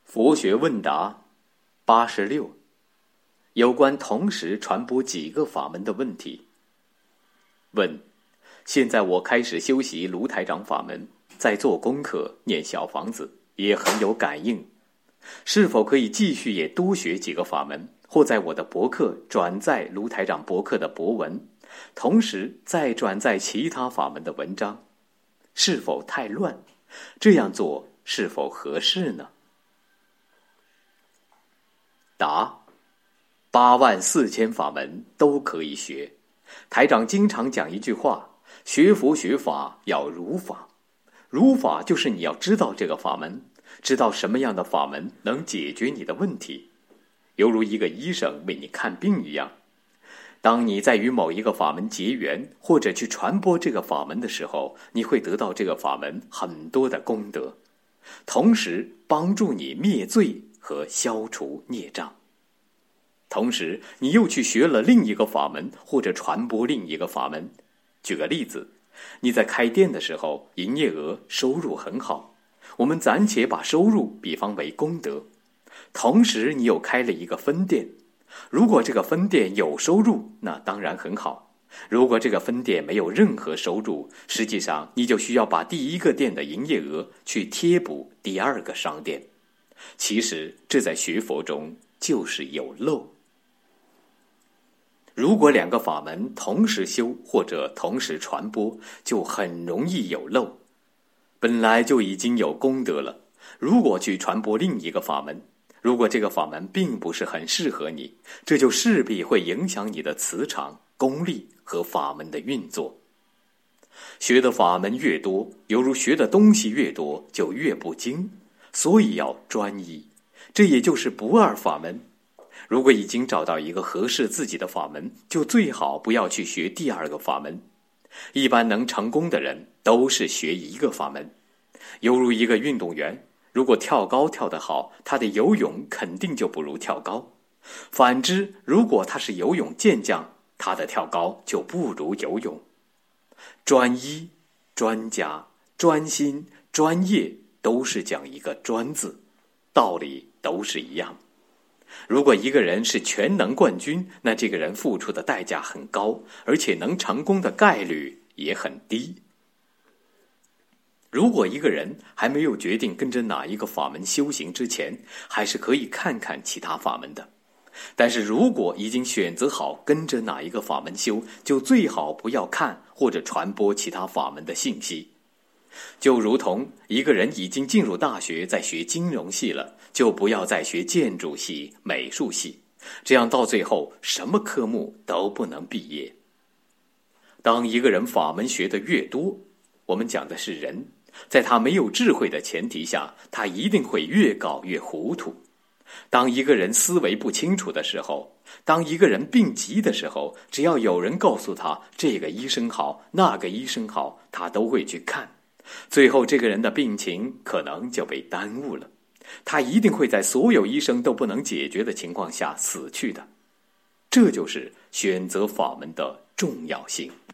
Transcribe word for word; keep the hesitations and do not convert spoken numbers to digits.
佛学问答八十六，有关同时传播几个法门的问题。问：现在我开始修习卢台长法门，在做功课，念小房子，也很有感应。是否可以继续也多学几个法门，或在我的博客转载卢台长博客的博文，同时再转载其他法门的文章？是否太乱？这样做是否合适呢？答：八万四千法门都可以学。台长经常讲一句话：学佛学法要如法。如法就是你要知道这个法门，知道什么样的法门能解决你的问题，犹如一个医生为你看病一样。当你在与某一个法门结缘，或者去传播这个法门的时候，你会得到这个法门很多的功德，同时帮助你灭罪和消除孽障。同时你又去学了另一个法门，或者传播另一个法门。举个例子，你在开店的时候，营业额收入很好，我们暂且把收入比方为功德。同时你又开了一个分店，如果这个分店有收入，那当然很好。如果这个分店没有任何收入，实际上你就需要把第一个店的营业额去贴补第二个商店。其实这在学佛中就是有漏。如果两个法门同时修或者同时传播，就很容易有漏。本来就已经有功德了，如果去传播另一个法门，如果这个法门并不是很适合你，这就势必会影响你的磁场、功力和法门的运作。学的法门越多，犹如学的东西越多，就越不精，所以要专一。这也就是不二法门。如果已经找到一个合适自己的法门，就最好不要去学第二个法门。一般能成功的人都是学一个法门。犹如一个运动员，如果跳高跳得好，他的游泳肯定就不如跳高。反之，如果他是游泳健将，他的跳高就不如游泳。专一、专家、专心、专业都是讲一个专字，道理都是一样。如果一个人是全能冠军，那这个人付出的代价很高，而且能成功的概率也很低。如果一个人还没有决定跟着哪一个法门修行之前，还是可以看看其他法门的。但是如果已经选择好跟着哪一个法门修，就最好不要看或者传播其他法门的信息。就如同一个人已经进入大学，在学金融系了，就不要再学建筑系、美术系，这样到最后什么科目都不能毕业。当一个人法门学得越多，我们讲的是人，在他没有智慧的前提下，他一定会越搞越糊涂。当一个人思维不清楚的时候，当一个人病急的时候，只要有人告诉他这个医生好，那个医生好，他都会去看。最后这个人的病情可能就被耽误了，他一定会在所有医生都不能解决的情况下死去的。这就是选择法门的重要性。